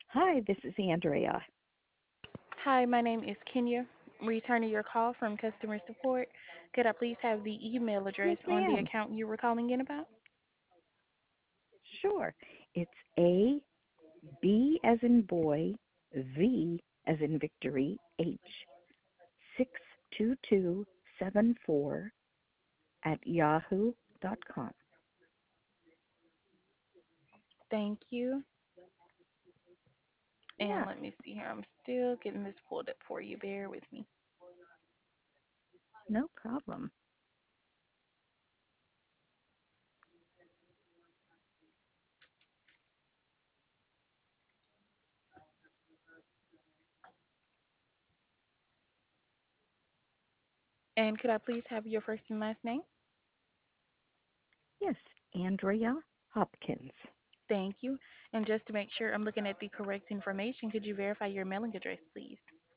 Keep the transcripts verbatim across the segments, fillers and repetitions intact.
Hi, this is Andrea. Hi, my name is Kenya. Returning your call from customer support. Could I please have the email address Yes, on the ma'am. account you were calling in about? Sure. It's A, B as in boy, V as in victory, H, six two two seven four at yahoo dot com. Thank you. And Yeah, let me see here. I'm still getting this pulled up for you. Bear with me. no problem. And could I please have your first and last name? Yes, Andrea Hopkins. Thank you. And just to make sure I'm looking at the correct information, could you verify your mailing address, please?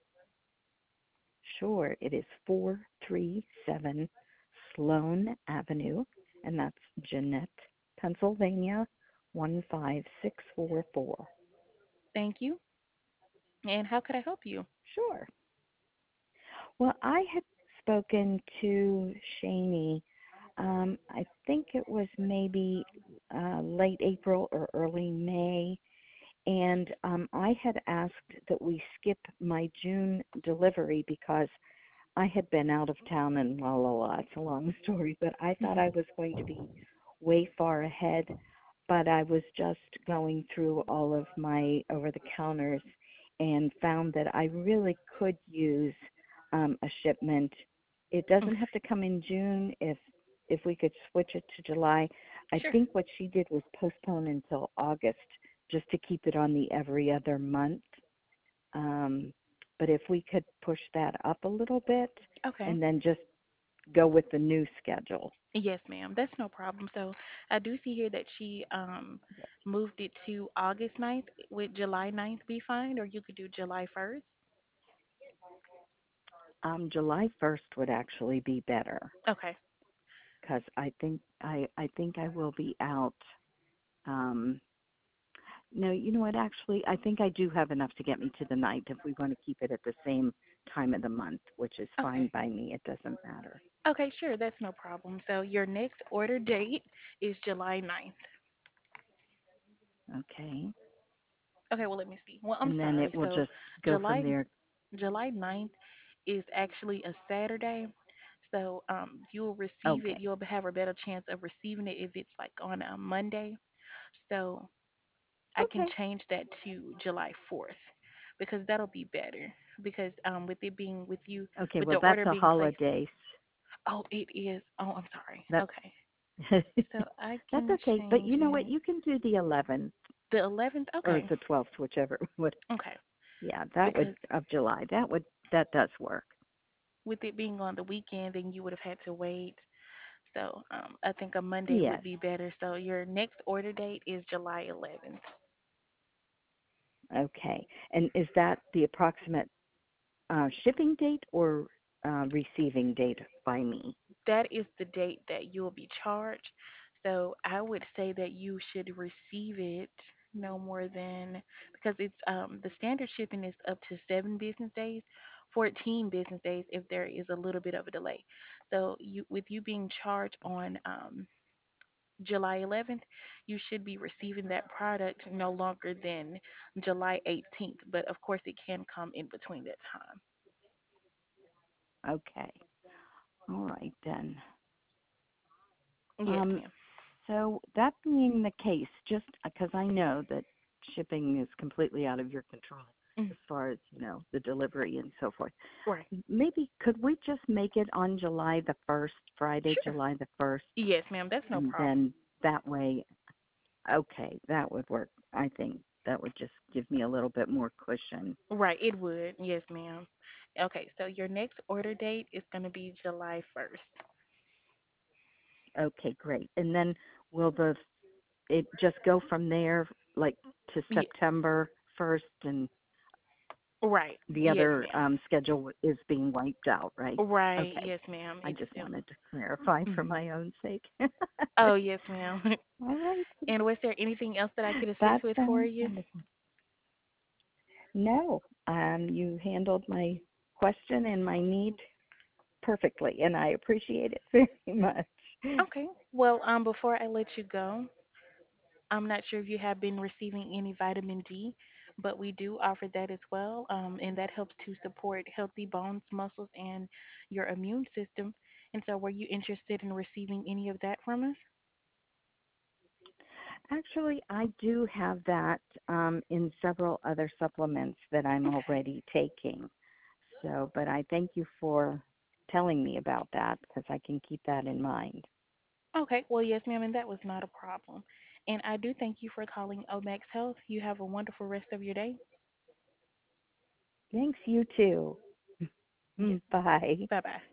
Sure, it is four three seven Sloan Avenue, and that's Jeanette, Pennsylvania, one five six four four. Thank you. And how could I help you? Sure. Well, I had spoken to Shani. Um, I think it was maybe uh, late April or early May, and um, I had asked that we skip my June delivery because I had been out of town and la la la. It's a long story, but I thought I was going to be way far ahead. But I was just going through all of my over the counters and found that I really could use um, a shipment. It doesn't have to come in June if if we could switch it to July. I Sure. think what she did was postpone until August just to keep it on the every other month. Um, but if we could push that up a little bit Okay. and then just go with the new schedule. Yes, ma'am. That's no problem. So I do see here that she um moved it to August ninth. Would July ninth be fine, or you could do July first? Um, July first would actually be better Okay. because I think I I think I will be out. Um, no, you know what? Actually, I think I do have enough to get me to the night if we want to keep it at the same time of the month, which is fine Okay. by me. It doesn't matter. Okay, sure. That's no problem. So your next order date is July ninth. Okay, Okay, well, let me see. Well, I'm and then it sorry. will So just go from July there. July ninth is actually a Saturday. So um you'll receive it. Okay, You'll have a better chance of receiving it if it's like on a Monday. So I can okay, change that to July fourth because that'll be better. Because um, with it being with you, okay. with Well, the that's order a being placed. holiday. Oh, it is. Oh, I'm sorry. That's Okay, so I that's can okay. But change you know what? it. You can do the eleventh The eleventh. or Okay, the twelfth, whichever. Would okay. yeah, that would Because of July. That would that does work. with it being on the weekend, then you would have had to wait. So um, I think a Monday would Yes. be better. So your next order date is July eleventh. Okay. And is that the approximate uh, shipping date or uh, receiving date by me? That is the date that you will be charged. So I would say that you should receive it no more than because it's um the standard shipping is up to seven business days, fourteen business days if there is a little bit of a delay. So you with you being charged on um July eleventh, you should be receiving that product no longer than July eighteenth, but of course it can come in between that time. Okay. All right then. Yes, Um, ma'am. so that being the case, just because I know that shipping is completely out of your control Mm, as far as you know the delivery and so forth. right. Maybe could we just make it on July the first, Friday, Sure. July the first, Yes, ma'am. That's no and problem. then that way, okay, that would work. I think that would just give me a little bit more cushion. Right, it would. Yes, ma'am. Okay, so your next order date is going to be July first. Okay, great. And then will the it just go from there, like to Ye- September first, and right. the Yes, other ma'am. um, schedule is being wiped out, right? Right. Okay. Yes, ma'am. I It's just still. wanted to clarify for Mhm. my own sake. Oh, yes, ma'am. All right. And was there anything else that I could That assist with for sounds you? wonderful. No, um, you handled my question and my need perfectly, and I appreciate it very much. Okay. Well, um, before I let you go, I'm not sure if you have been receiving any vitamin D, but we do offer that as well, um, and that helps to support healthy bones, muscles, and your immune system. And so, were you interested in receiving any of that from us? Actually, I do have that um, in several other supplements that I'm Okay. already taking. So, but I thank you for telling me about that because I can keep that in mind. Okay. Well, yes, ma'am, and that was not a problem. And I do thank you for calling Omax Health. You have a wonderful rest of your day. Thanks, you too. Yes. Bye. Bye bye.